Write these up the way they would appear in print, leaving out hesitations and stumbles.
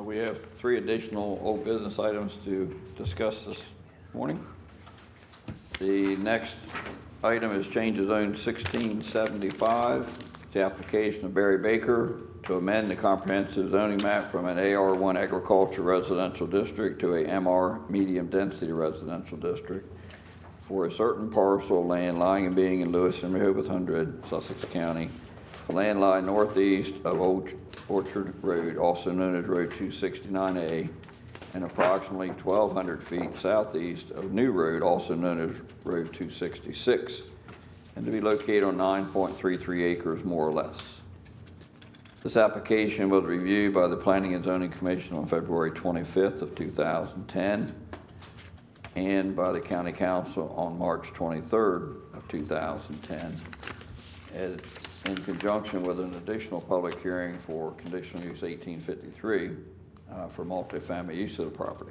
We have 3 additional old business items to discuss this morning. The next item is change of zone 1675. The application of Barry Baker to amend the comprehensive zoning map from an AR1 agriculture residential district to a MR medium density residential district for a certain parcel of land lying and being in Lewis and Rehoboth 100, Sussex County, for land lying northeast of Old Orchard Road, also known as Road 269A, and approximately 1,200 feet southeast of New Road, also known as Road 266, and to be located on 9.33 acres, more or less. This application was reviewed by the Planning and Zoning Commission on February 25th of 2010 and by the County Council on March 23rd of 2010 in conjunction with an additional public hearing for conditional use 1853 for multifamily use of the property.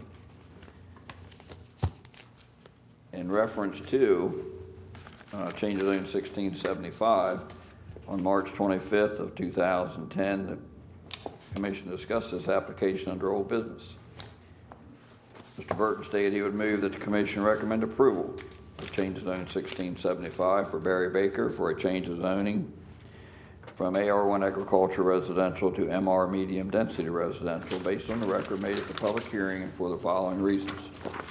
In reference to change of zone 1675, on March 25th of 2010, the Commission discussed this application under old business. Mr. Burton stated he would move that the Commission recommend approval of change of zone 1675 for Barry Baker for a change of zoning from AR1 agriculture residential to MR medium density residential based on the record made at the public hearing and for the following reasons.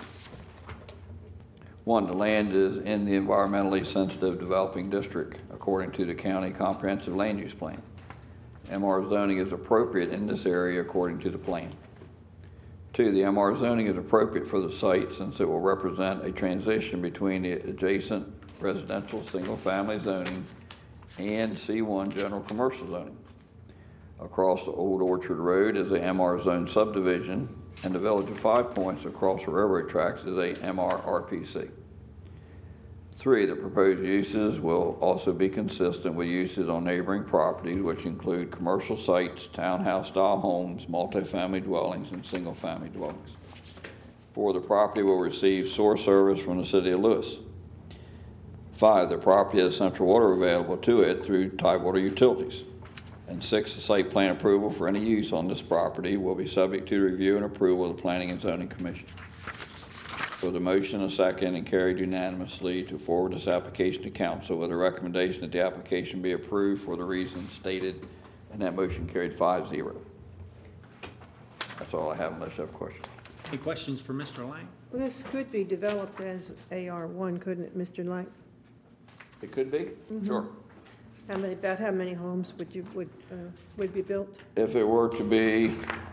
1, the land is in the environmentally sensitive developing district according to the county comprehensive land use plan. MR zoning is appropriate in this area according to the plan. 2, the MR zoning is appropriate for the site since it will represent a transition between the adjacent residential single-family zoning and C1 general commercial zoning. Across the Old Orchard Road is a MR zone subdivision, and the Village of Five Points across the railroad tracks is a MR RPC. 3, the proposed uses will also be consistent with uses on neighboring properties, which include commercial sites, townhouse-style homes, multifamily dwellings, and single-family dwellings. 4, the property will receive sewer service from the City of Lewis. 5, the property has central water available to it through Tidewater Utilities. And 6, the site plan approval for any use on this property will be subject to review and approval of the Planning and Zoning Commission. With a motion, a second, and carried unanimously to forward this application to Council with a recommendation that the application be approved for the reasons stated, and that motion carried 5-0. That's all I have unless you have questions. Any questions for Mr. Lang? Well, this could be developed as AR1, couldn't it, Mr. Lang? It could be? Mm-hmm. Sure. About how many homes would be built? If it were to be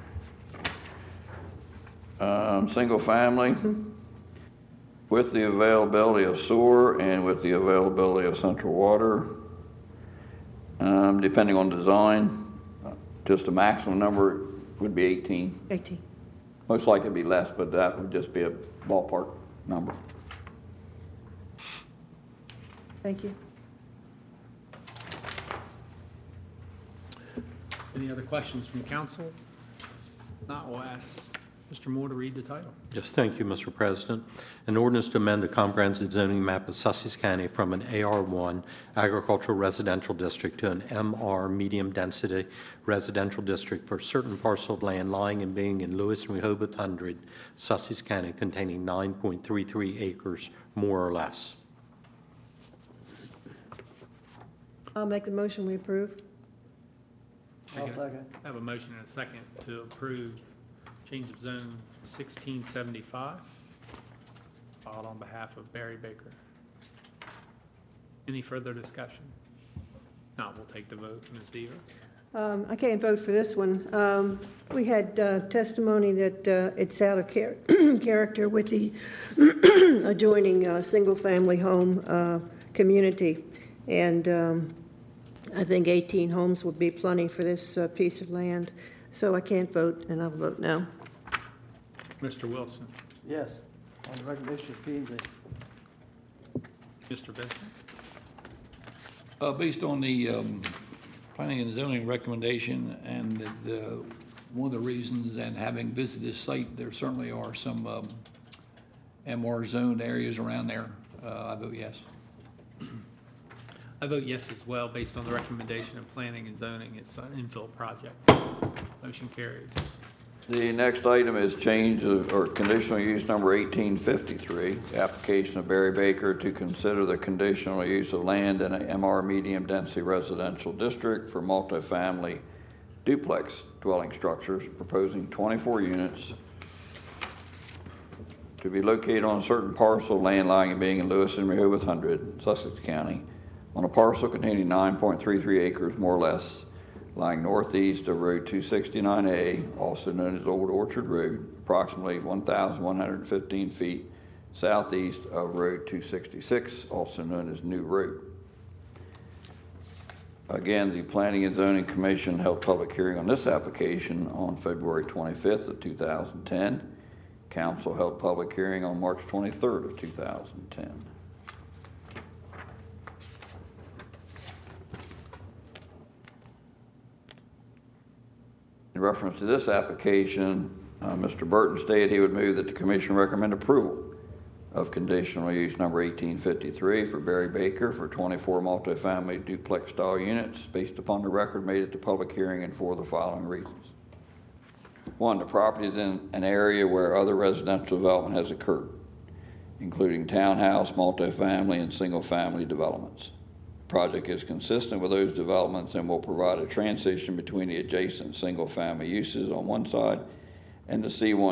single family, mm-hmm. with the availability of sewer and with the availability of central water, depending on design, just a maximum number would be 18. 18. Most likely it'd be less, but that would just be a ballpark number. Thank you. Any other questions from council? Not, we'll ask Mr. Moore to read the title. Yes, thank you, Mr. President. An ordinance to amend the comprehensive zoning map of Sussex County from an AR1 agricultural residential district to an MR medium density residential district for certain parcel of land lying and being in Lewis and Rehoboth 100, Sussex County, containing 9.33 acres, more or less. I'll make the motion we approve. I'll second. I have a motion and a second to approve change of zone 1675, filed on behalf of Barry Baker. Any further discussion? No, we'll take the vote. Ms. Deaver? I can't vote for this one. We had testimony that it's out of character with the adjoining single-family home community, and I think 18 homes would be plenty for this piece of land. So I can't vote, and I'll vote no. Mr. Wilson? Yes, on the recommendation of P&Z. Mr. Vincent? Based on the planning and zoning recommendation and one of the reasons, and having visited this site, there certainly are some MR zoned areas around there. I vote yes. I vote yes as well, based on the recommendation of planning and zoning. It's an infill project. Motion carried. The next item is change or conditional use number 1853, the application of Barry Baker to consider the conditional use of land in a MR medium density residential district for multifamily duplex dwelling structures, proposing 24 units to be located on a certain parcel of land lying and being in Lewis and Rehoboth 100, Sussex County, on a parcel containing 9.33 acres, more or less, lying northeast of Road 269A, also known as Old Orchard Road, approximately 1,115 feet southeast of Road 266, also known as New Road. Again, the Planning and Zoning Commission held public hearing on this application on February 25th of 2010. Council held public hearing on March 23rd of 2010. In reference to this application, Mr. Burton stated he would move that the Commission recommend approval of conditional use number 1853 for Barry Baker for 24 multifamily duplex style units based upon the record made at the public hearing and for the following reasons. One, the property is in an area where other residential development has occurred, including townhouse, multifamily, and single-family developments. The project is consistent with those developments and will provide a transition between the adjacent single-family uses on one side and the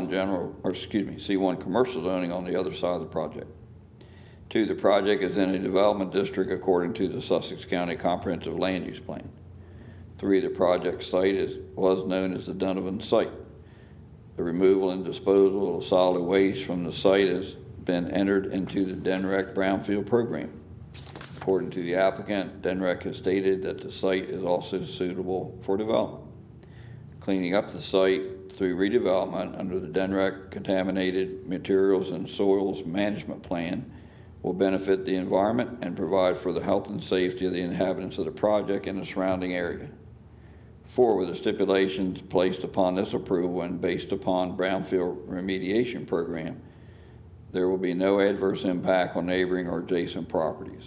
C1 commercial zoning on the other side of the project. Two, the project is in a development district according to the Sussex County Comprehensive Land Use Plan. Three, the project site was known as the Donovan site. The removal and disposal of solid waste from the site has been entered into the DNREC Brownfield program. According to the applicant, DNREC has stated that the site is also suitable for development. Cleaning up the site through redevelopment under the DNREC Contaminated Materials and Soils Management Plan will benefit the environment and provide for the health and safety of the inhabitants of the project and the surrounding area. 4, with the stipulations placed upon this approval and based upon Brownfield remediation program, there will be no adverse impact on neighboring or adjacent properties.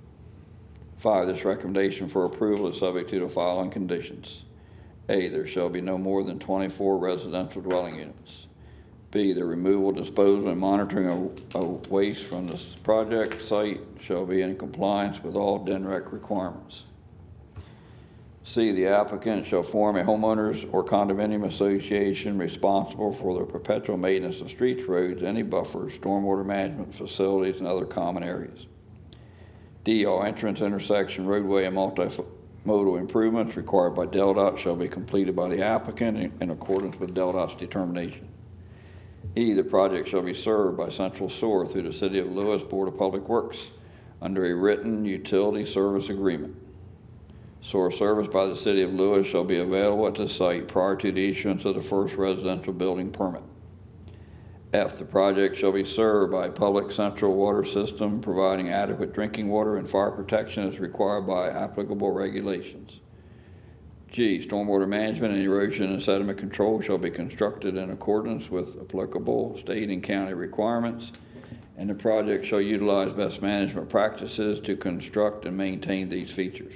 5, this recommendation for approval is subject to the following conditions. A, there shall be no more than 24 residential dwelling units. B, the removal, disposal, and monitoring of waste from this project site shall be in compliance with all DNREC requirements. C, the applicant shall form a homeowners or condominium association responsible for the perpetual maintenance of streets, roads, any buffers, stormwater management facilities, and other common areas. D, all entrance, intersection, roadway, and multimodal improvements required by DelDOT shall be completed by the applicant in accordance with DelDOT's determination. E, the project shall be served by Central Sewer through the City of Lewis Board of Public Works under a written utility service agreement. Sewer service by the City of Lewis shall be available at the site prior to the issuance of the first residential building permit. F, the project shall be served by a public central water system providing adequate drinking water and fire protection as required by applicable regulations. G, stormwater management and erosion and sediment control shall be constructed in accordance with applicable state and county requirements, and the project shall utilize best management practices to construct and maintain these fixtures.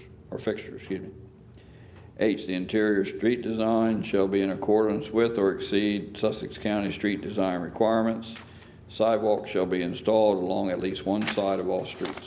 H, the interior street design shall be in accordance with or exceed Sussex County street design requirements. Sidewalks shall be installed along at least one side of all streets.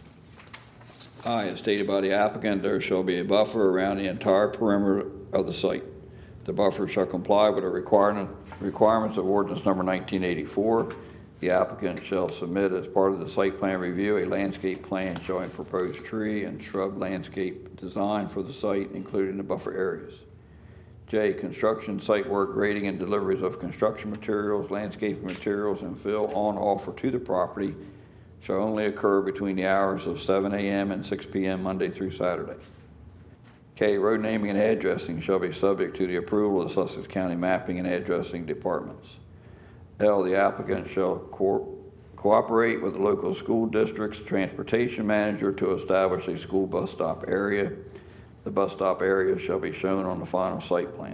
I, as stated by the applicant, there shall be a buffer around the entire perimeter of the site. The buffer shall comply with the requirements of ordinance number 1984. The applicant shall submit as part of the site plan review a landscape plan showing proposed tree and shrub landscape design for the site, including the buffer areas. J, construction, site work, grading, and deliveries of construction materials, landscaping materials, and fill on offer to the property shall only occur between the hours of 7 a.m. and 6 p.m. Monday through Saturday. K, road naming and addressing shall be subject to the approval of the Sussex County Mapping and Addressing Departments. L, the applicant shall cooperate with the local school district's transportation manager to establish a school bus stop area. The bus stop area shall be shown on the final site plan.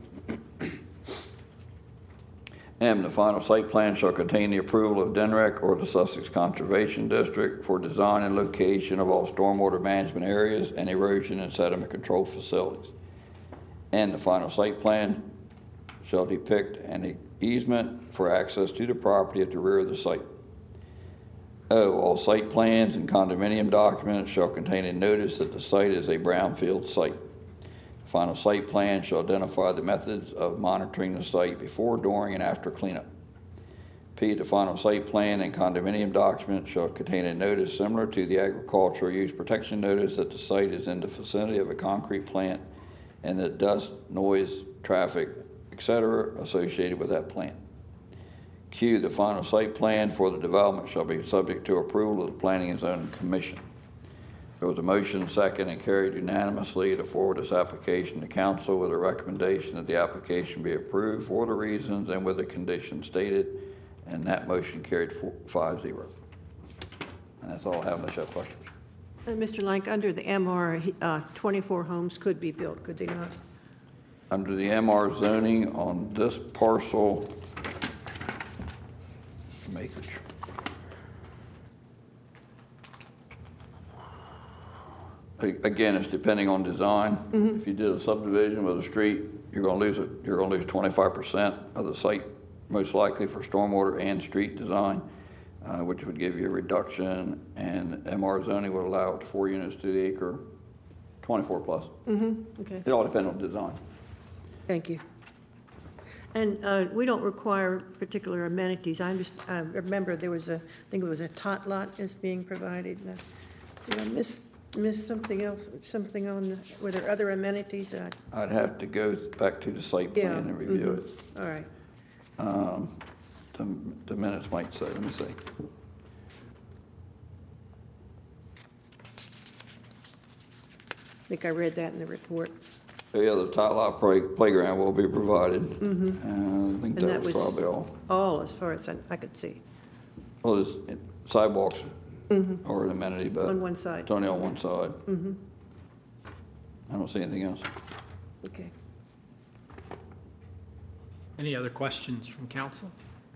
M, the final site plan shall contain the approval of DNREC or the Sussex Conservation District for design and location of all stormwater management areas and erosion and sediment control facilities. N, the final site plan shall depict an easement for access to the property at the rear of the site. O, all site plans and condominium documents shall contain a notice that the site is a brownfield site. The final site plan shall identify the methods of monitoring the site before, during, and after cleanup. P, the final site plan and condominium document shall contain a notice similar to the agricultural use protection notice that the site is in the vicinity of a concrete plant and that dust, noise, traffic, etc. associated with that plant. Q, the final site plan for the development shall be subject to approval of the Planning and Zoning Commission. There was a motion, second, and carried unanimously to forward this application to council with a recommendation that the application be approved for the reasons and with the conditions stated, and that motion carried 5-0. And that's all I have unless you have questions. Mr. Lank, under the MR, 24 homes could be built, could they not? Under the MR zoning on this parcel, acreage. Again, it's depending on design. Mm-hmm. If you did a subdivision with a street, you're going to lose it. You're going to lose 25% of the site, most likely for stormwater and street design, which would give you a reduction. And MR zoning would allow up to 4 units to the acre, 24 plus. Mm-hmm. Okay. It all depends on design. Thank you. And we don't require particular amenities. I remember there was I think it was a tot lot is being provided. Did I miss something else? Something on were there other amenities? I'd have to go back to the site plan and review it. All right. The minutes might say. Let me see. I think I read that in the report. Yeah, the tot lot playground will be provided. Mm-hmm. I think that was probably all. All, as far as I could see. Well, sidewalks are an amenity, but on one side. It's only on one side. Mm-hmm. I don't see anything else. Okay. Any other questions from council?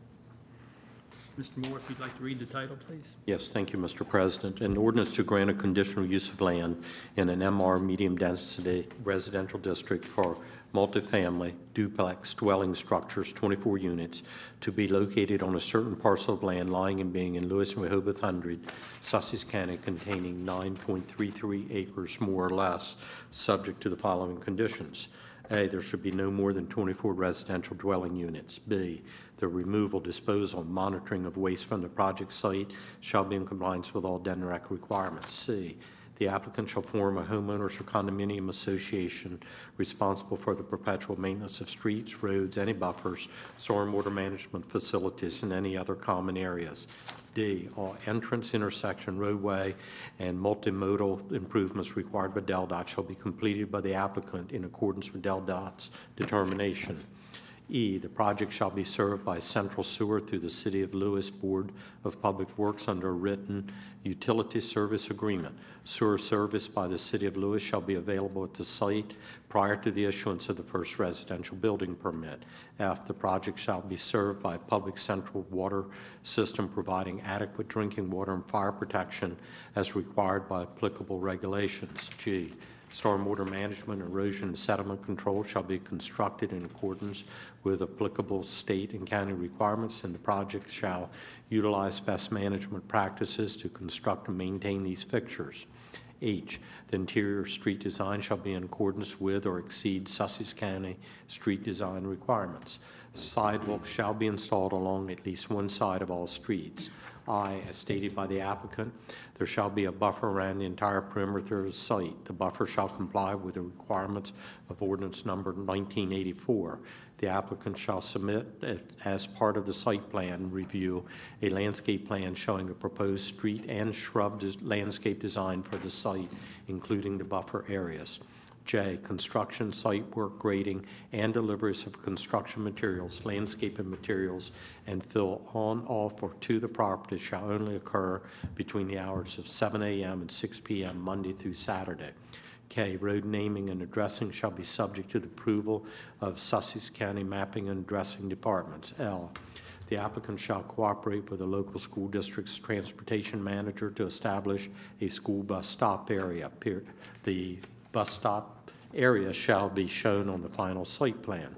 Mr. Moore, if you'd like to read the title, please. Yes, thank you, Mr. President. An ordinance to grant a conditional use of land in an MR medium-density residential district for multifamily duplex dwelling structures, 24 units, to be located on a certain parcel of land lying and being in Lewis and Rehoboth Hundred, Sussex County, containing 9.33 acres more or less, subject to the following conditions. A, there should be no more than 24 residential dwelling units. B, the removal, disposal, and monitoring of waste from the project site shall be in compliance with all DENREC requirements. C, the applicant shall form a homeowners or condominium association responsible for the perpetual maintenance of streets, roads, any buffers, stormwater management facilities, and any other common areas. D, all entrance, intersection, roadway, and multimodal improvements required by DelDOT shall be completed by the applicant in accordance with DelDOT's determination. E, the project shall be served by central sewer through the City of Lewis Board of Public Works under a written utility service agreement. Sewer service by the City of Lewis shall be available at the site prior to the issuance of the first residential building permit. F, the project shall be served by a public central water system providing adequate drinking water and fire protection as required by applicable regulations. G, stormwater management, erosion, and sediment control shall be constructed in accordance with applicable state and county requirements, and the project shall utilize best management practices to construct and maintain these fixtures. H, the interior street design shall be in accordance with or exceed Sussex County street design requirements. Sidewalks shall be installed along at least one side of all streets. I, as stated by the applicant, there shall be a buffer around the entire perimeter of the site. The buffer shall comply with the requirements of ordinance number 1984. The applicant shall submit, as part of the site plan review, a landscape plan showing a proposed street and shrub landscape design for the site, including the buffer areas. J, construction, site work, grading, and deliveries of construction materials, landscaping materials, and fill on, off, or to the property shall only occur between the hours of 7 a.m. and 6 p.m. Monday through Saturday. K, road naming and addressing shall be subject to the approval of Sussex County Mapping and Addressing Departments. L, the applicant shall cooperate with the local school district's transportation manager to establish a school bus stop area. The bus stop area shall be shown on the final site plan.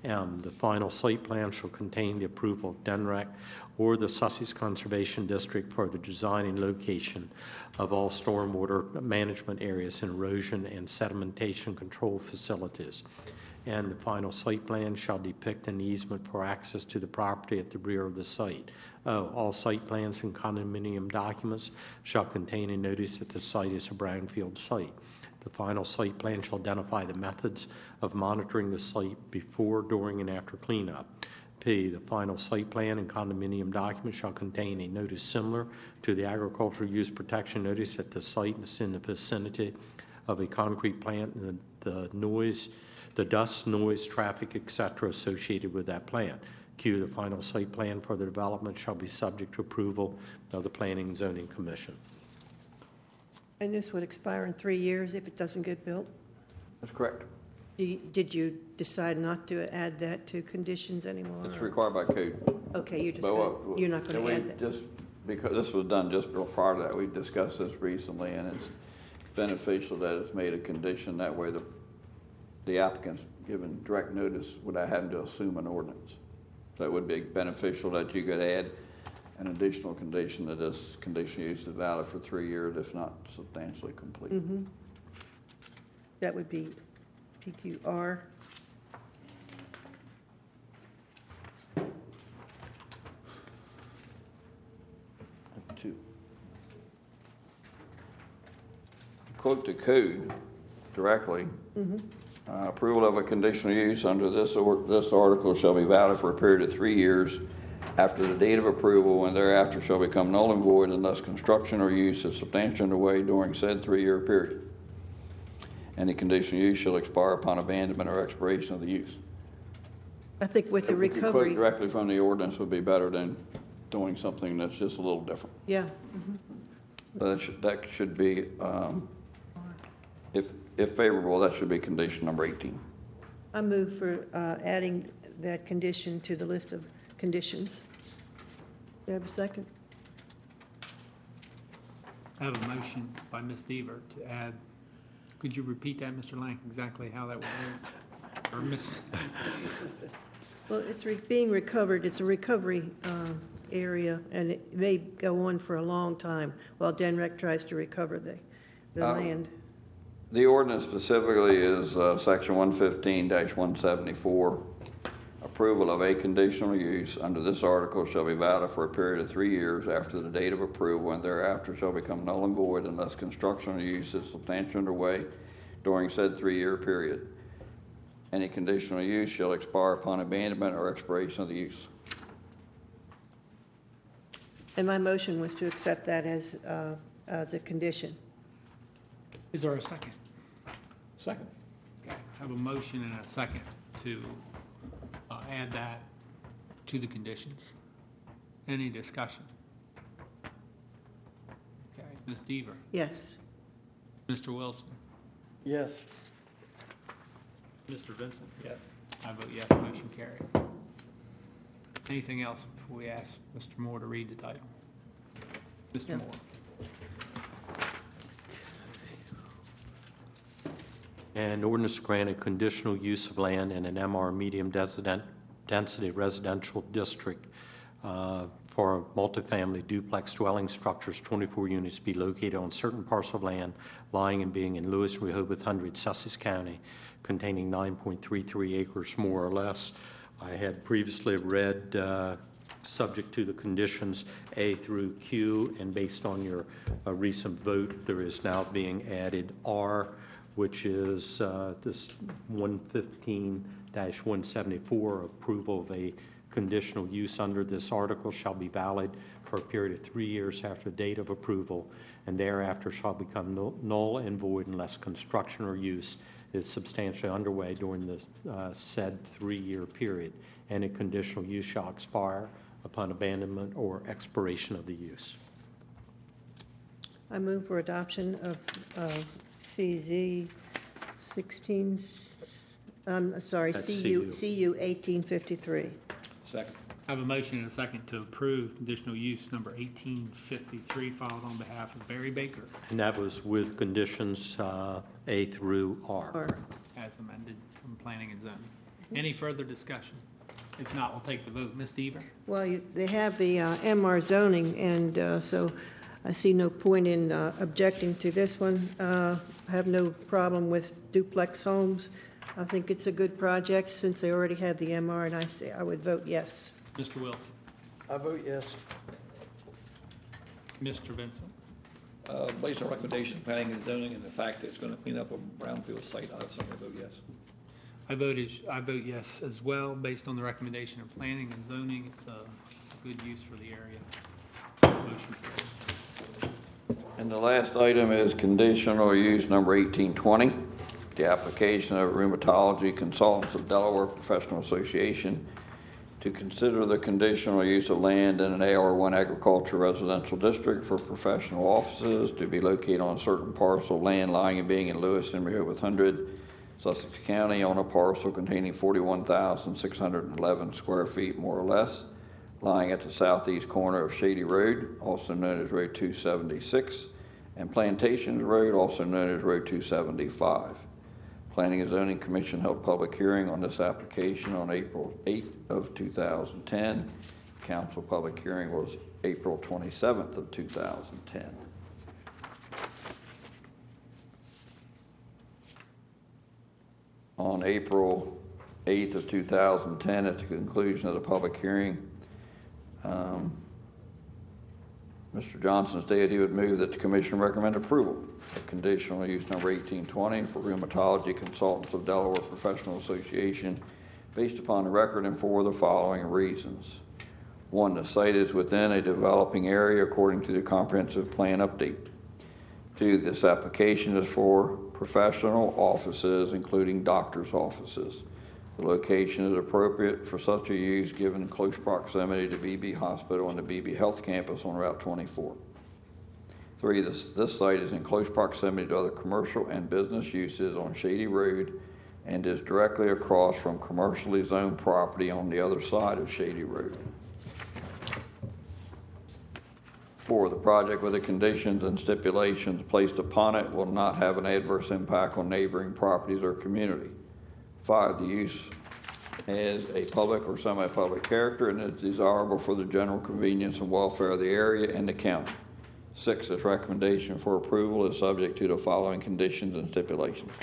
M, the final site plan shall contain the approval of DNREC or the Sussex Conservation District for the design and location of all stormwater management areas and erosion and sedimentation control facilities. And the final site plan shall depict an easement for access to the property at the rear of the site. All site plans and condominium documents shall contain a notice that the site is a brownfield site. The final site plan shall identify the methods of monitoring the site before, during, and after cleanup. P, the final site plan and condominium document shall contain a notice similar to the agricultural use protection notice that the site is in the vicinity of a concrete plant and the dust, noise, traffic, etc. associated with that plant. Q, the final site plan for the development shall be subject to approval of the Planning and Zoning Commission. And this would expire in 3 years if it doesn't get built? That's correct. Did you decide not to add that to conditions anymore? It's required by code. Okay, you're But not going to add that? Just because this was done just prior to that, we discussed this recently, and it's beneficial that it's made a condition. That way the applicant's given direct notice without having to assume an ordinance. So it would be beneficial that you could add an additional condition that this conditional use is valid for 3 years, if not substantially complete. Mm-hmm. That would be PQR. Two. Quote the code directly. Approval of a conditional use under this article shall be valid for a period of 3 years after the date of approval, and thereafter shall become null and void unless construction or use is substantially underway during said 3-year period. Any conditional use shall expire upon abandonment or expiration of the use. I think with the If we could recovery. quote directly from the ordinance would be better than doing something that's just a little different. Yeah. That should be, if favorable, that should be condition number 18. I move for adding that condition to the list of conditions. Do I have a second? I have a motion by Ms. Deaver to add, could you repeat that, Mr. Lang, exactly how that would work? Or Ms. Well, it's being recovered. It's a recovery area, and it may go on for a long time while DNREC tries to recover the land. The ordinance specifically is section 115-174. Approval of a conditional use under this article shall be valid for a period of 3 years after the date of approval, and thereafter shall become null and void unless construction or use is substantially underway during said 3-year period. Any conditional use shall expire upon abandonment or expiration of the use. And my motion was to accept that as a condition. Is there a second? Second. Okay, I have a motion and a second to add that to the conditions. Any discussion? Okay, Ms. Deaver, Yes. Mr. Wilson, Yes. Mr. Vincent? Yes. I vote yes, motion carried. Anything else before we ask Mr. Moore to read the title? Mr. No. Moore. An ordinance to grant a conditional use of land in an MR medium density residential district for multifamily duplex dwelling structures, 24 units, be located on certain parcel of land lying and being in Lewis, Rehoboth Hundred, Sussex County, containing 9.33 acres more or less. I had previously read subject to the conditions A through Q, and based on your recent vote, there is now being added R, which is this 115-174, approval of a conditional use under this article shall be valid for a period of 3 years after the date of approval, and thereafter shall become null and void unless construction or use is substantially underway during the said 3-year period. And a conditional use shall expire upon abandonment or expiration of the use. I move for adoption of CZ 16, That's CU CU. 1853. Second. I have a motion and a second to approve conditional use number 1853, filed on behalf of Barry Baker, And that was with conditions A through R. Or, as amended from Planning and Zoning. Any further discussion? If not, we'll take the vote. Ms. Deaver? Well, they have the MR zoning, and so I see no point in objecting to this one. I have no problem with duplex homes. I think it's a good project since they already have the MR, and I would vote yes. Mr. Wilson? I vote yes. Mr. Vincent? Based on recommendation of planning and zoning and the fact that it's going to clean up a brownfield site, I certainly vote yes. I vote yes as well, based on the recommendation of planning and zoning. It's a good use for the area. Motion carries. And the last item is conditional use number 1820, the application of Rheumatology Consultants of Delaware Professional Association to consider the conditional use of land in an AR1 agriculture residential district for professional offices to be located on a certain parcel of land lying and being in Lewis and Rehoboth 100, Sussex County, on a parcel containing 41,611 square feet, more or less, lying at the southeast corner of Shady Road, also known as Road 276, and Plantations Road, also known as Road 275. Planning and Zoning Commission held public hearing on this application on April 8th of 2010. Council public hearing was April 27th of 2010. On April 8th of 2010, at the conclusion of the public hearing, Mr. Johnson stated he would move that the Commission recommend approval of conditional use number 1820 for Rheumatology Consultants of Delaware Professional Association based upon the record and for the following reasons. 1, the site is within a developing area according to the comprehensive plan update. 2, this application is for professional offices, including doctor's offices. The location is appropriate for such a use given close proximity to BB Hospital and the BB Health Campus on Route 24. 3, this site is in close proximity to other commercial and business uses on Shady Road and is directly across from commercially zoned property on the other side of Shady Road. 4, the project with the conditions and stipulations placed upon it will not have an adverse impact on neighboring properties or community. 5, the use has a public or semi-public character and is desirable for the general convenience and welfare of the area and the county. 6, this recommendation for approval is subject to the following conditions and stipulations.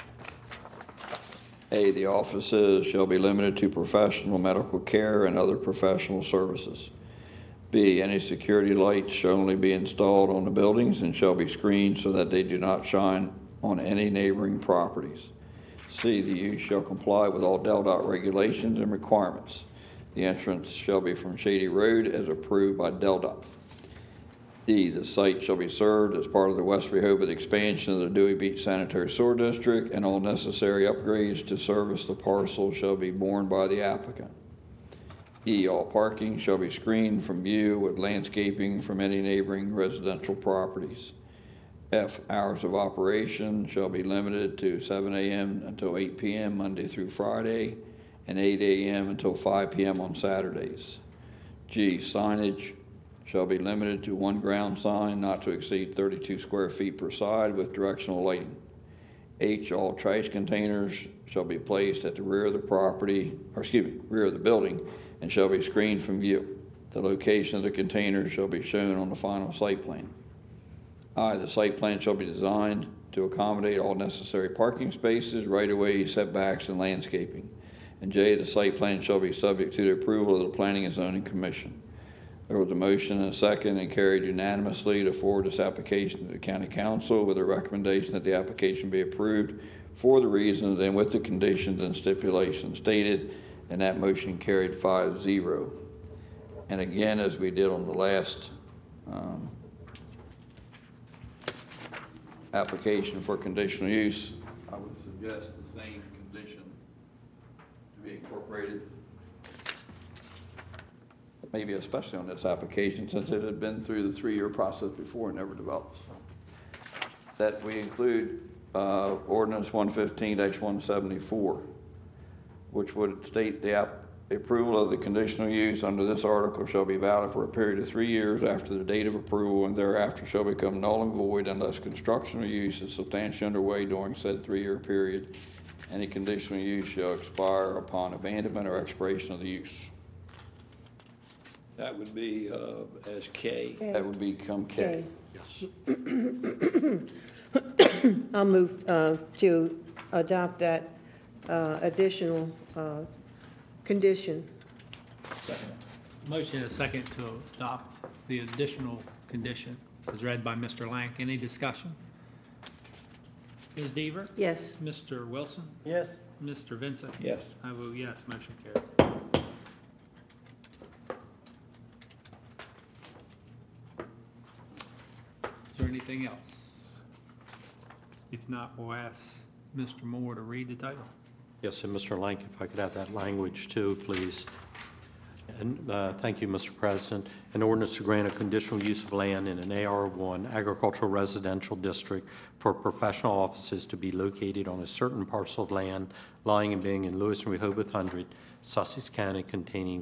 A, the offices shall be limited to professional medical care and other professional services. B, any security lights shall only be installed on the buildings and shall be screened so that they do not shine on any neighboring properties. C, the use shall comply with all DelDOT regulations and requirements. The entrance shall be from Shady Road as approved by DelDOT. D, the site shall be served as part of the West Rehoboth expansion of the Dewey Beach Sanitary Sewer District, and all necessary upgrades to service the parcel shall be borne by the applicant. E, all parking shall be screened from view with landscaping from any neighboring residential properties. F, hours of operation shall be limited to 7 a.m. until 8 p.m. Monday through Friday, and 8 a.m. until 5 p.m. on Saturdays. G, signage shall be limited to one ground sign not to exceed 32 square feet per side with directional lighting. H, all trash containers shall be placed at the rear of the rear of the building and shall be screened from view. The location of the containers shall be shown on the final site plan. I, the site plan shall be designed to accommodate all necessary parking spaces, right-of-way, setbacks, and landscaping. And J, the site plan shall be subject to the approval of the Planning and Zoning Commission. There was a motion and a second and carried unanimously to forward this application to the County Council with a recommendation that the application be approved for the reasons and with the conditions and stipulations stated, and that motion carried 5-0. And again, as we did on the last application for conditional use, I would suggest the same condition to be incorporated, maybe especially on this application since it had been through the 3-year process before and never developed. That we include ordinance 115-174, which would state the approval of the conditional use under this article shall be valid for a period of 3 years after the date of approval and thereafter shall become null and void unless construction or use is substantially underway during said 3-year period, Any conditional use shall expire upon abandonment or expiration of the use. That would be as K. That would become K. Yes. I'll move to adopt that additional condition. Second. Motion and a second to adopt the additional condition as read by Mr. Lank. Any discussion? Ms. Deaver? Yes. Mr. Wilson? Yes. Mr. Vincent? Yes. I vote yes, motion carried. Is there anything else? If not, we'll ask Mr. Moore to read the title. Yes, and Mr. Lank, if I could have that language too, please. And thank you, Mr. President. An ordinance to grant a conditional use of land in an AR1 agricultural residential district for professional offices to be located on a certain parcel of land lying and being in Lewis and Rehoboth Hundred, Sussex County, containing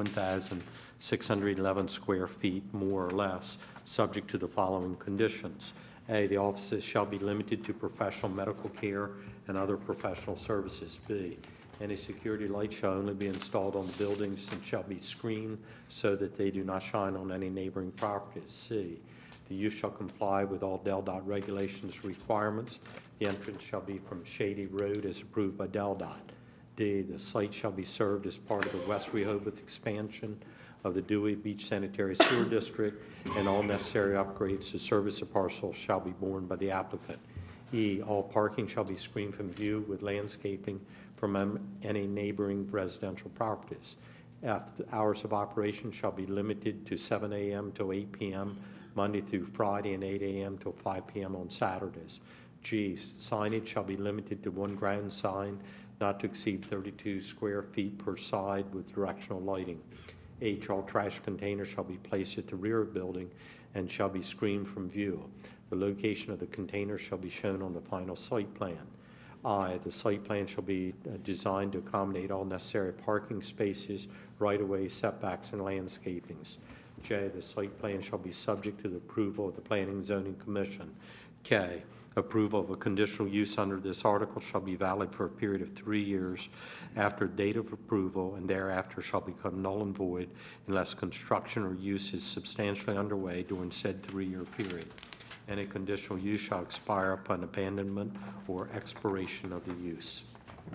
41,611 square feet, more or less, subject to the following conditions. A, the offices shall be limited to professional medical care and other professional services. B, any security light shall only be installed on the buildings and shall be screened so that they do not shine on any neighboring properties. C, the use shall comply with all DelDOT regulations requirements. The entrance shall be from Shady Road as approved by DelDOT. D, the site shall be served as part of the West Rehoboth expansion of the Dewey Beach Sanitary Sewer District, and all necessary upgrades to service the parcel shall be borne by the applicant. E, all parking shall be screened from view with landscaping from any neighboring residential properties. F, the hours of operation shall be limited to 7 a.m. to 8 p.m. Monday through Friday and 8 a.m. till 5 p.m. on Saturdays. G, signage shall be limited to one ground sign not to exceed 32 square feet per side with directional lighting. H, all trash containers shall be placed at the rear of the building and shall be screened from view. The location of the container shall be shown on the final site plan. I, the site plan shall be designed to accommodate all necessary parking spaces, right-of-way, setbacks, and landscapings. J, the site plan shall be subject to the approval of the Planning and Zoning Commission. K, approval of a conditional use under this article shall be valid for a period of 3 years after date of approval, and thereafter shall become null and void unless construction or use is substantially underway during said 3-year period. Any conditional use shall expire upon abandonment or expiration of the use.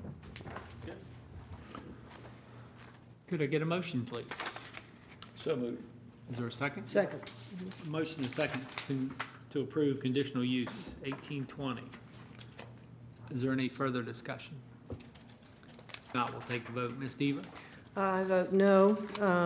Could I get a motion, please? So moved. Is there a second? Second. Motion and a second to approve conditional use 1820. Is there any further discussion? If not, we'll take the vote. Ms. Deaver? I vote no.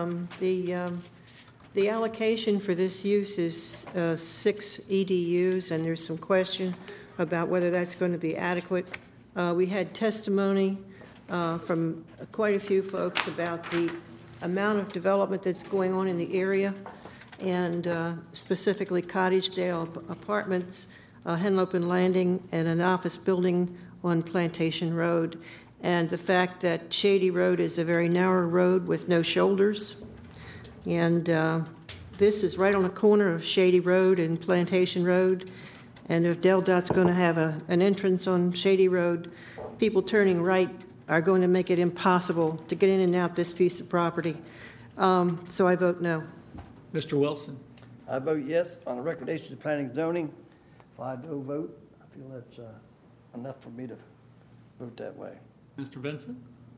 The allocation for this use is 6 EDUs, and there's some question about whether that's going to be adequate. We had testimony from quite a few folks about the amount of development that's going on in the area, and specifically Cottagedale Apartments, Henlopen Landing, and an office building on Plantation Road. And the fact that Shady Road is a very narrow road with no shoulders. And this is right on the corner of Shady Road and Plantation Road. And if DelDOT's going to have an entrance on Shady Road, people turning right are going to make it impossible to get in and out this piece of property. So I vote no. Mr. Wilson? I vote yes on the recommendation of planning and zoning. 5-0 vote. I feel that's enough for me to vote that way. Mr. Vincent?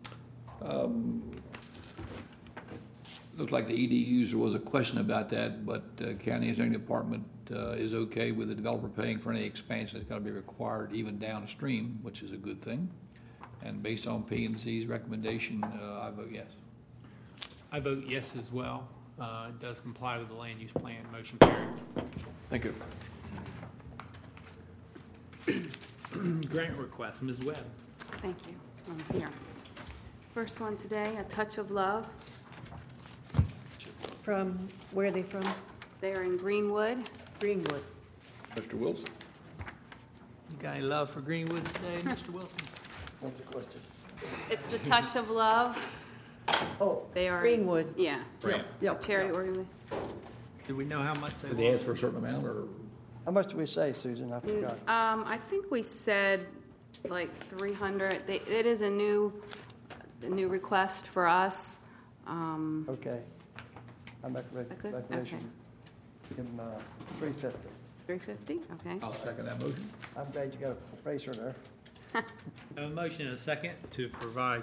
Looked like the EDUs, there was a question about that, but County Zoning Department is okay with the developer paying for any expansion that's going to be required even downstream, which is a good thing. And based on P&Z's recommendation, I vote yes. I vote yes as well. It does comply with the land use plan. Motion carried. Thank you. Grant request, Ms. Webb. Thank you. I'm here. First one today, A Touch of Love. From where are they from? They're in Greenwood. Greenwood. Mr. Wilson? You got any love for Greenwood today, Mr. Wilson? What's the question? It's The Touch of Love. Oh, They are Greenwood. Yeah, Yep. charity organization. Do we know how much they Did they want? ask for a certain amount, or? How much do we say, Susan? I forgot. I think we said like 300. It is a new request for us. Okay. I make a That good? recommendation. Give them 350. 350, okay. I'll second that motion. I'm glad you got a racer there. I have a motion and a second to provide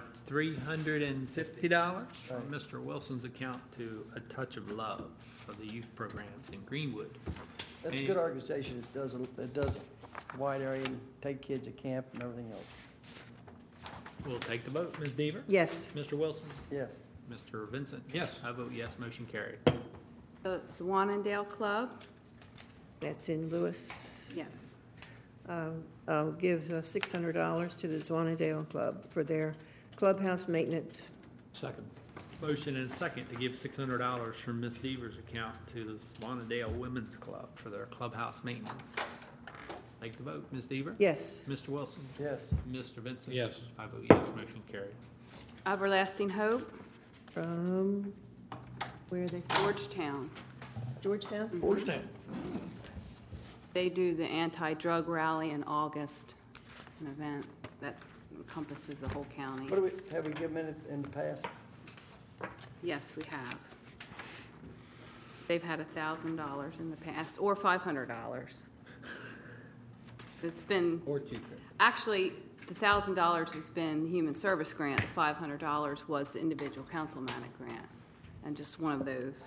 $350 from Mr. Wilson's account to A Touch of Love for the youth programs in Greenwood. That's a good organization. It does a wide area and take kids to camp and everything else. We'll take the vote. Ms. Deaver? Yes. Mr. Wilson? Yes. Mr. Vincent? Yes. I vote yes, motion carried. The Zwannendale Club, That's in Lewis. yes. I'll give $600 to the Zwannendale Club for their clubhouse maintenance. Second. Motion and a second to give $600 from Ms. Deaver's account to the Swanadale Women's Club for their clubhouse maintenance. Take the vote. Ms. Deaver? Yes. Mr. Wilson? Yes. Mr. Vincent? Yes. I vote yes, motion carried. Everlasting Hope, From, where are they? Georgetown. Georgetown? Georgetown. They do the anti-drug rally in August, an event that encompasses the whole county. Have we given it in the past? Yes, we have. They've had $1,000 in the past, or $500. It's been, Or cheaper. actually, the $1,000 has been the Human Service Grant, the $500 was the individual councilmanic grant, and just one of those.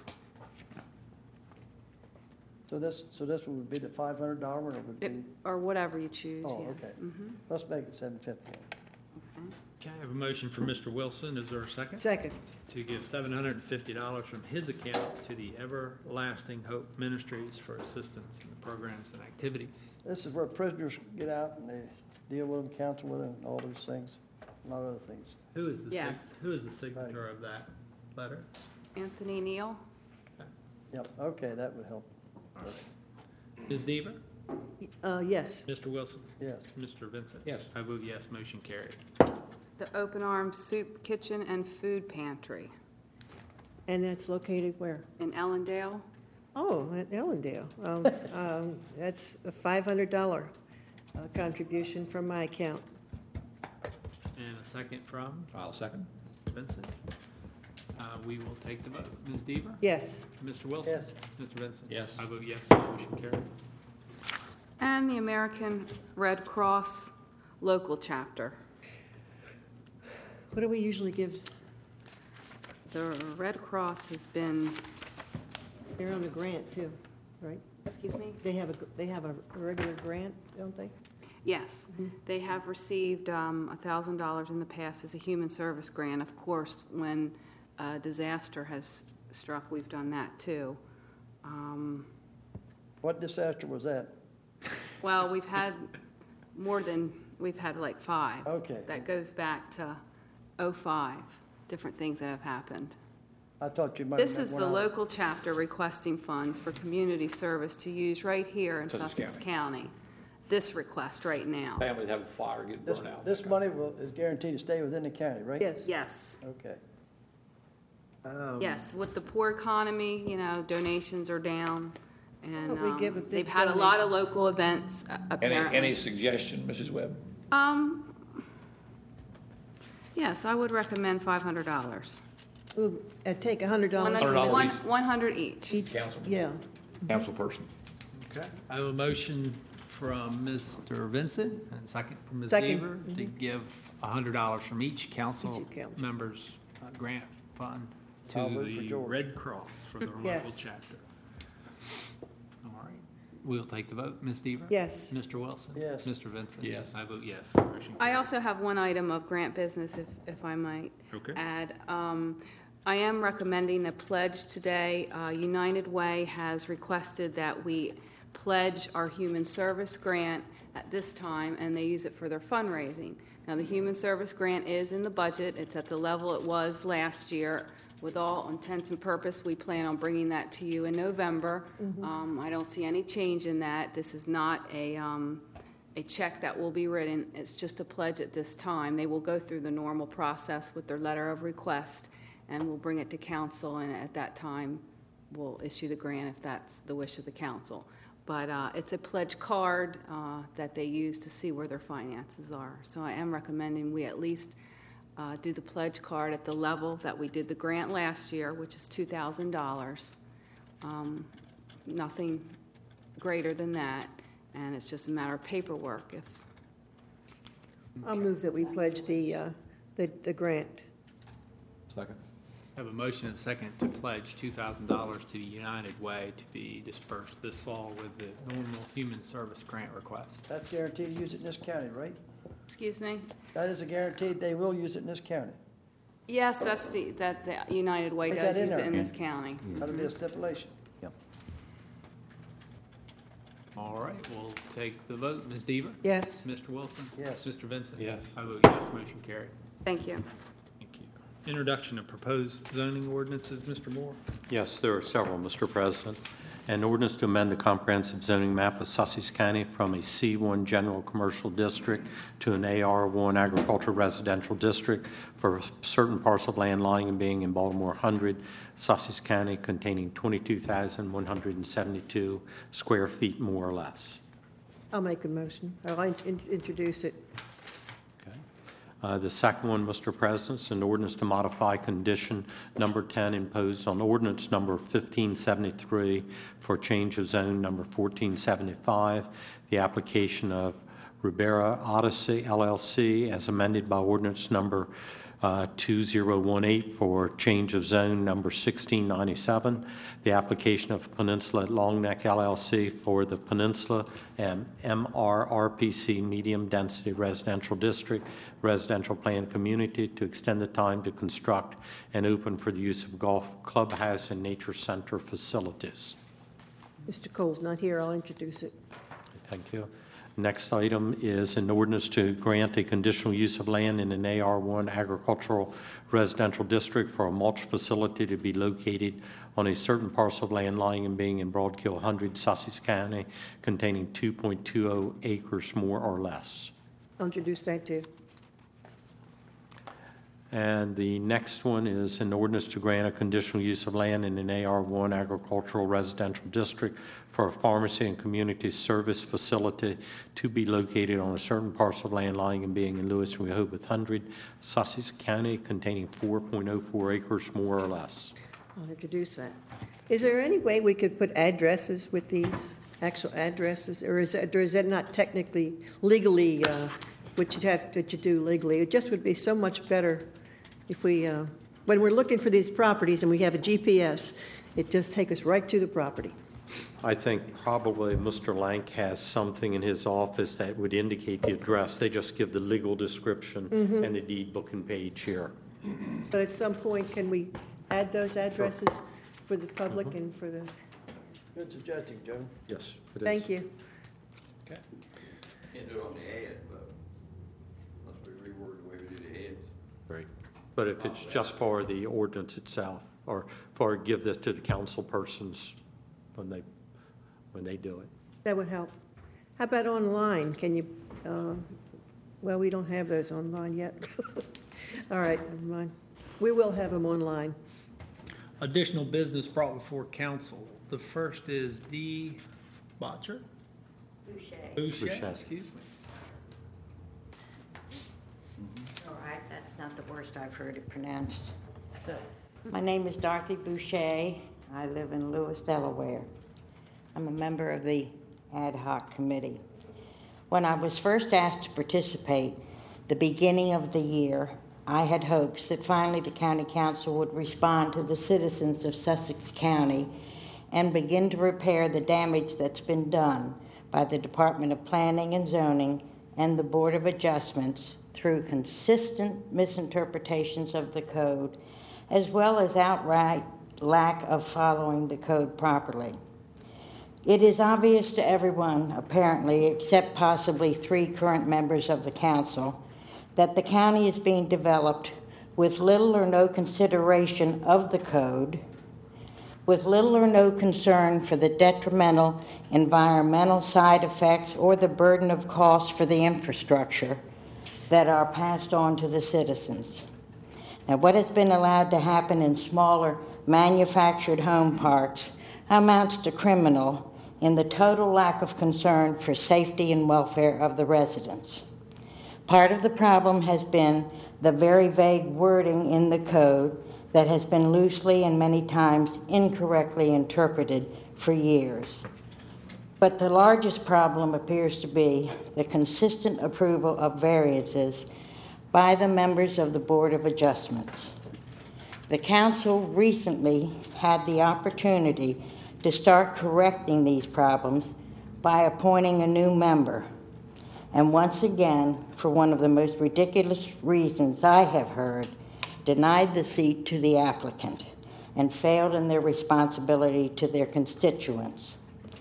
So this would be the $500 or would It- be, Or whatever you choose, Oh, yes. okay. Mhm. let's make it 750. Okay, I have a motion for Mr. Wilson. Is there a second? Second. To give $750 from his account to the Everlasting Hope Ministries for assistance in the programs and activities. This is where prisoners get out and they deal with them, counsel with them, and all those things, a lot of other things. Who is the Yes. who is the signature of that letter? Anthony Neal? Yep, okay, that would help. Ms. Deaver? Yes. Mr. Wilson? Yes. Mr. Vincent? Yes. I vote yes, motion carried. The Open Arms Soup Kitchen and Food Pantry And that's located where? in Ellendale. Oh, at Ellendale. That's a $500 contribution from my account. And a second from I'll second. Vincent. We will take the vote. Ms. Deaver? Yes. Mr. Wilson? Yes. Mr. Vincent? Yes. I vote yes, motion carried. And the American Red Cross local chapter. What do we usually give? The Red Cross has been, They're on a grant too, right? excuse me? They have a regular grant, don't they? Yes, they have received $1,000 in the past as a human service grant. Of course, when a disaster has struck, we've done that too. What disaster was that? Well, we've had like 5. Okay. That goes back to '05, different things that have happened. I thought you might have This meant is one the out- local chapter requesting funds for community service to use right here in Sussex Sussex County. This request right now. Families have a fire, get This, burned out. this money is guaranteed to stay within the county, right? Yes. Yes, Okay. yes. With the poor economy, donations are down. And But we give a big they've had a lot of local events, apparently. Any suggestion, Mrs. Webb? Yes, I would recommend $500. Ooh, take $100 $100 each. 100 each. each. Councilman. Yeah. Councilperson. Okay. I have a motion from Mr. Vincent and a second from Ms. Second. Deaver to give $100 from each council Each council. member's grant fund I'll to vote for the George. Red Cross for their local Yes. chapter. All right. We'll take the vote. Ms. Deaver? Yes. Mr. Wilson? Yes. Mr. Vincent? Yes. I vote yes. Motion I carries. also have one item of grant business, if I might Okay. add. I am recommending a pledge today. United Way has requested that we pledge our human service grant at this time, and they use it for their fundraising. Now, the human service grant is in the budget. It's at the level it was last year. With all intents and purpose, we plan on bringing that to you in November. I don't see any change in that. This is not a check that will be written. It's just a pledge at this time. They will go through the normal process with their letter of request, and we'll bring it to council, and at that time, we'll issue the grant if that's the wish of the council. But it's a pledge card that they use to see where their finances are. So I am recommending we at least do the pledge card at the level that we did the grant last year, which is $2,000. Nothing greater than that, and it's just a matter of paperwork. I'll move that we pledge the grant. Second. I have a motion and a second to pledge $2,000 to the United Way to be dispersed this fall with the normal human service grant request. That's guaranteed to use it in this county, right? Excuse me? That is a guaranteed they will use it in this county. Yes, that's that the United Way Put does that in use it there. in this county. That'll be a stipulation. All right, we'll take the vote. Ms. Deaver? Yes. Mr. Wilson? Yes. Mr. Vincent? Yes. I vote yes, motion carried. Thank you. Thank you. Introduction of proposed zoning ordinances, Mr. Moore. Yes, there are several, Mr. President. An ordinance to amend the comprehensive zoning map of Sussex County from a C1 general commercial district to an AR1 agricultural residential district for a certain parcel of land lying and being in Baltimore 100, Sussex County, containing 22,172 square feet, more or less. I'll make a motion. I'll introduce it. The second one, Mr. President, is an ordinance to modify condition number 10 imposed on ordinance number 1573 for change of zone number 1475, the application of Ribera Odyssey LLC as amended by ordinance number 2018 for change of zone number 1697, the application of Peninsula at Long Neck LLC for the Peninsula and MRRPC Medium Density Residential District Residential Plan Community to extend the time to construct and open for the use of golf clubhouse and nature center facilities. Mr. Cole's not here. I'll introduce it. Thank you. Next item is an ordinance to grant a conditional use of land in an AR1 agricultural residential district for a mulch facility to be located on a certain parcel of land lying and being in Broadkill 100, Sussex County, containing 2.20 acres more or less. I'll introduce that too. And the next one is an ordinance to grant a conditional use of land in an AR1 agricultural residential district for a pharmacy and community service facility to be located on a certain parcel of land lying and being in Lewis and Rehoboth 100, Sussex County, containing 4.04 acres more or less. I'll introduce that. Is there any way we could put addresses with these, actual addresses, or is that not technically, legally, what you do legally? It just would be so much better if we, when we're looking for these properties and we have a GPS, it just takes us right to the property. I think probably Mr. Lank has something in his office that would indicate the address. They just give the legal description and the deed book and page here. But at some point, can we add those addresses for the public and for the, Good suggestion, Joe. Yes, it is. thank you. Okay. Can't do it on the ad, but unless we reword the way we do the ads. Right. But if it's just for the ordinance itself, or for give this to the council persons when they do it. That would help. How about online? Can you, well, we don't have those online yet. All right, never mind. We will have them online. Additional business brought before council. The first is D. Botcher? Boucher, Boucher. excuse me. All right, that's not the worst I've heard it pronounced. My name is Dorothy Boucher. I live in Lewis, Delaware. I'm a member of the ad hoc committee. When I was first asked to participate, the beginning of the year, I had hopes that finally the county council would respond to the citizens of Sussex County and begin to repair the damage that's been done by the Department of Planning and Zoning and the Board of Adjustments through consistent misinterpretations of the code, as well as outright lack of following the code properly. It is obvious to everyone, apparently, except possibly 3 current members of the council, that the county is being developed with little or no consideration of the code, with little or no concern for the detrimental environmental side effects or the burden of costs for the infrastructure that are passed on to the citizens. Now, what has been allowed to happen in smaller manufactured home parks amounts to criminal in the total lack of concern for safety and welfare of the residents. Part of the problem has been the very vague wording in the code that has been loosely and many times incorrectly interpreted for years. But the largest problem appears to be the consistent approval of variances by the members of the Board of Adjustments. The Council recently had the opportunity to start correcting these problems by appointing a new member, and once again, for one of the most ridiculous reasons I have heard, denied the seat to the applicant and failed in their responsibility to their constituents.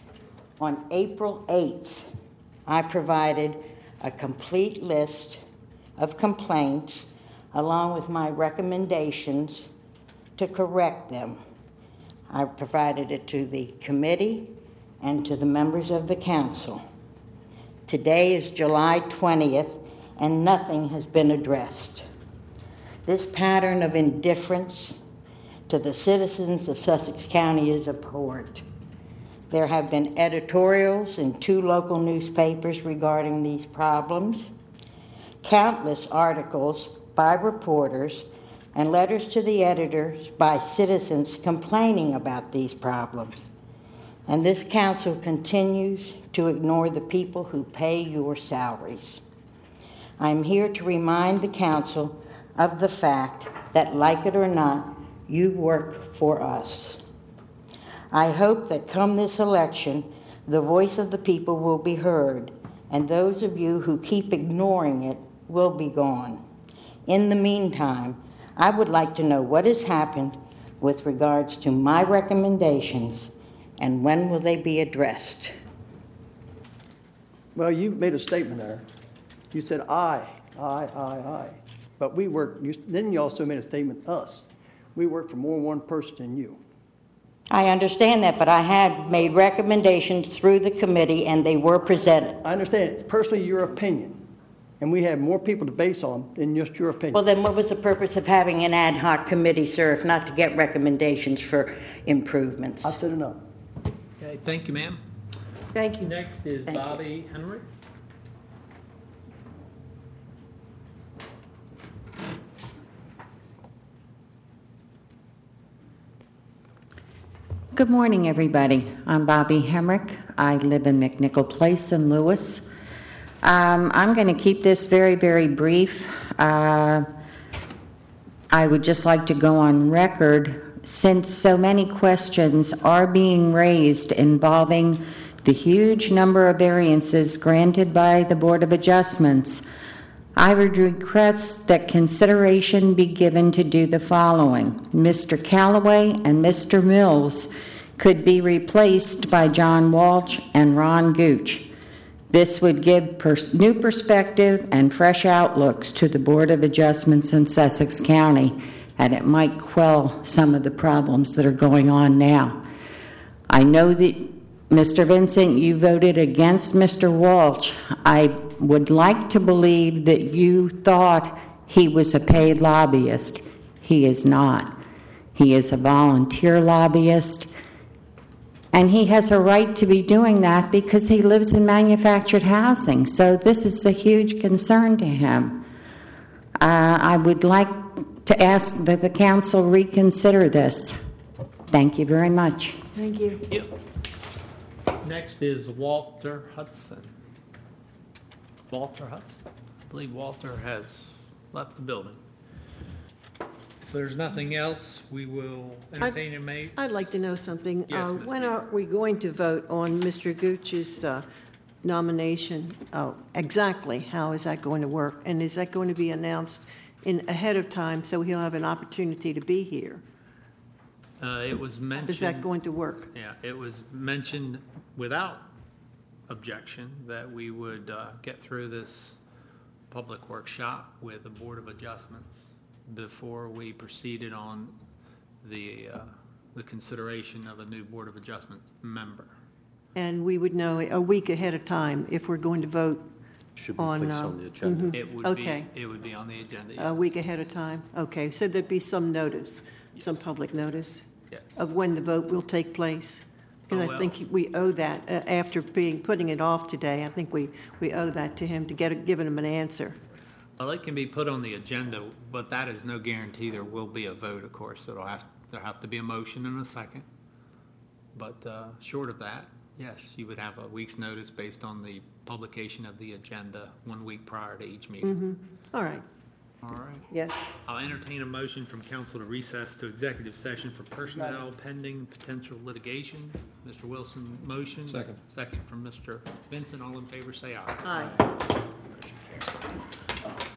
On April 8th, I provided a complete list of complaints along with my recommendations to correct them. I provided it to the committee and to the members of the council. Today is July 20th, and nothing has been addressed. This pattern of indifference to the citizens of Sussex County is abhorrent. There have been editorials in 2 local newspapers regarding these problems, countless articles by reporters, and letters to the editors by citizens complaining about these problems. And this council continues to ignore the people who pay your salaries. I'm here to remind the council of the fact that, like it or not, you work for us. I hope that come this election, the voice of the people will be heard, and those of you who keep ignoring it will be gone. In the meantime, I would like to know what has happened with regards to my recommendations, and when will they be addressed? Well, you made a statement there. You said I. But we work, then you also made a statement, us. We work for more than one person than you. I understand that, but I had made recommendations through the committee, and they were presented. I understand. It's personally your opinion. And we have more people to base on than just your opinion. Well, then what was the purpose of having an ad hoc committee, sir, if not to get recommendations for improvements? I've said enough. Okay, thank you, ma'am. Thank you. Next is Thank you. Bobby Henry. Good morning, everybody. I'm Bobby Hemrick. I live in McNichol Place in Lewis. I'm going to keep this very, very brief. I would just like to go on record, since so many questions are being raised involving the huge number of variances granted by the Board of Adjustments. I would request that consideration be given to do the following. Mr. Callaway and Mr. Mills could be replaced by John Walsh and Ron Gooch. This would give new perspective and fresh outlooks to the Board of Adjustments in Sussex County, and it might quell some of the problems that are going on now. I know that, Mr. Vincent, you voted against Mr. Walsh. I would like to believe that you thought he was a paid lobbyist. He is not. He is a volunteer lobbyist, and he has a right to be doing that because he lives in manufactured housing. So this is a huge concern to him. I would like to ask that the council reconsider this. Thank you very much. Thank you. Yep. Next is Walter Hudson. Walter Hudson. I believe Walter has left the building. If there's nothing else, we will entertain and make. I'd like to know something. Yes, Ms. When Dean. are we going to vote on Mr. Gooch's nomination? Exactly how is that going to work? And is that going to be announced ahead of time so he'll have an opportunity to be here? It was mentioned. Is that going to work? Yeah, it was mentioned without objection that we would get through this public workshop with the Board of Adjustments before we proceeded on the consideration of a new Board of Adjustment member. And we would know a week ahead of time if we're going to vote Should be on... placed on the agenda. It would Okay. be, it would be on the agenda. A yes. week ahead of time? Okay, so there'd be some notice, some Yes. public notice Yes. of when the vote will take place? Because Oh, I well. think we owe that, after putting it off today, I think we owe that to him to giving him an answer. Well, it can be put on the agenda, but that is no guarantee there will be a vote, of course. There'll have to be a motion and a second. But short of that, yes, you would have a week's notice based on the publication of the agenda 1 week prior to each meeting. All right, All right. yes. I'll entertain a motion from council to recess to executive session for personnel pending potential litigation. Mr. Wilson, motion. Second. Second from Mr. Benson. All in favor, say aye. Aye.